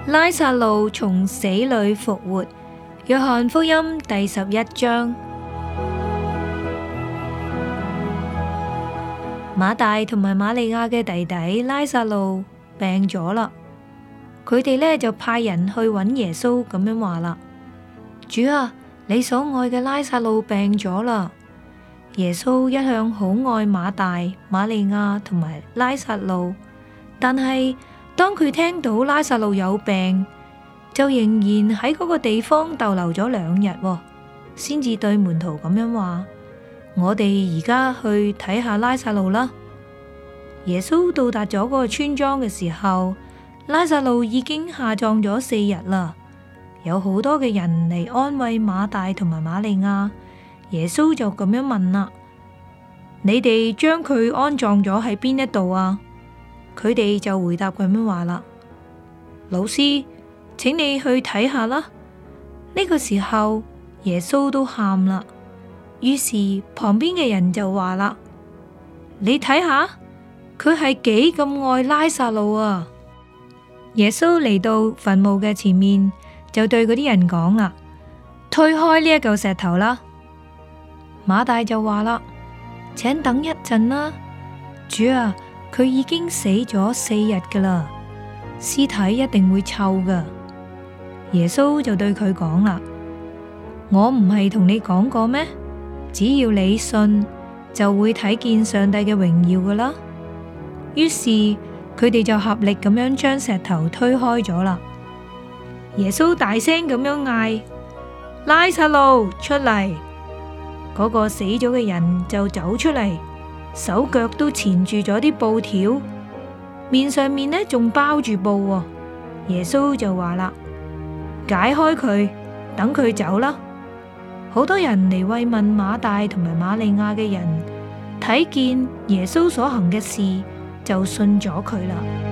拉撒路從死裏復活。約翰福音第11章。馬大同埋瑪利亞嘅弟弟拉撒路病咗啦，佢哋呢就派人去揾耶穌，咁樣話啦：主啊，你所愛嘅拉撒路病咗啦。耶穌一向好愛馬大、瑪利亞同埋拉撒路，但係當佢聽到拉撒路有病，就仍然喺嗰個地方逗留咗2日，先至對門徒咁樣話：我哋而家去睇下拉撒路啦。耶穌到達咗嗰個村莊嘅時候，拉撒路已經下葬咗4日啦。有好多嘅人嚟安慰馬大同埋瑪利亞。耶穌就咁樣問啦：你哋將佢安葬咗喺邊一度啊？佢哋就回答咁樣話啦：老師，請你去睇下啦。呢個時候耶穌都喊啦，於是旁邊嘅人就話啦：你睇下，佢係幾咁愛拉撒路啊！耶穌嚟到墳墓嘅前面，就對嗰啲人講啦：推開呢一嚿石頭啦。馬大就話啦：請等一陣啦，主啊，佢已經死咗4日噶啦，屍體一定會臭噶。耶穌就對佢講啦：我唔係同你講過咩？只要你信，就會睇見上帝嘅榮耀噶啦。於是佢哋就合力咁樣將石頭推開咗啦。耶穌大聲咁樣嗌：拉撒路出嚟！嗰個死咗嘅人就走出嚟，手腳都纏住咗啲布條，面上面呢仲包住布喎。耶穌就話啦：解開佢，等佢走啦。好多人嚟慰問馬大同埋瑪利亞嘅人，睇見耶穌所行嘅事，就信咗佢啦。